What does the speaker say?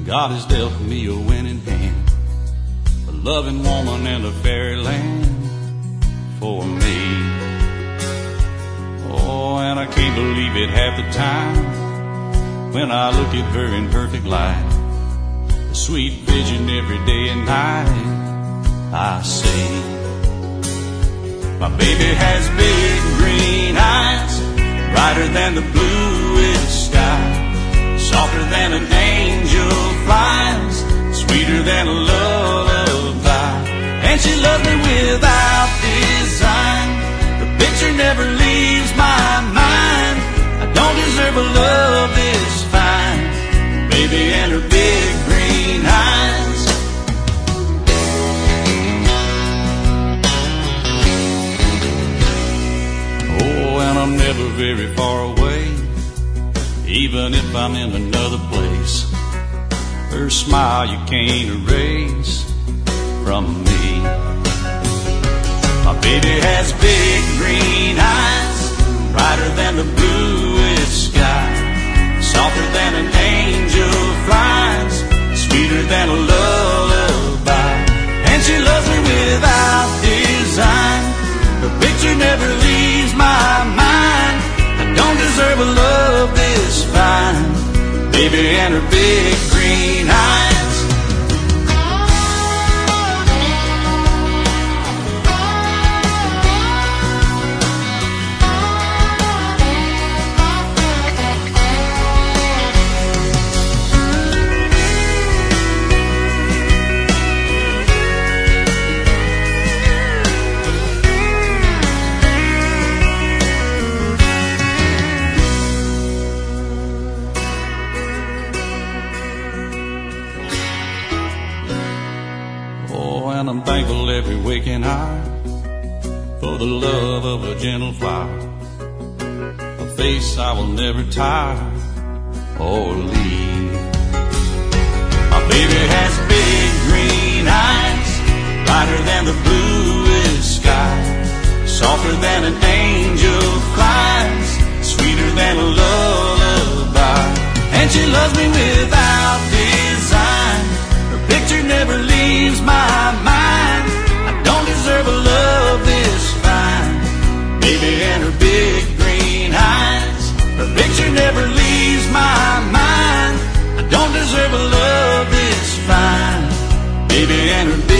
God has dealt me a winning hand, a loving woman and a fairyland for me. Oh, and I can't believe it half the time when I look at her in perfect light, a sweet vision every day and night. I say, my baby has big green eyes, brighter than the bluest sky, softer than an angel flies, sweeter than a lullaby. And she loves me without design. The picture never leaves my mind. I don't deserve a love this fine, baby and her big green eyes. Oh, and I'm never very far away, even if I'm in another place. Her smile you can't erase from me. My baby has big green eyes, brighter than the bluest sky, softer than an angel flies, sweeter than a lullaby. And she loves me without design. Her picture never leaves my mind. I don't deserve a love this fine, baby and her big green eyes. And I'm thankful every waking hour for the love of a gentle flower, a face I will never tire or leave. My baby has big green eyes, brighter than the bluest sky, softer than an angel flies, sweeter than a lullaby. And she loves me without design. Her picture never leaves my mind. I don't deserve a love this fine, baby and her big green eyes. Her picture never leaves my mind. I don't deserve a love this fine, baby and her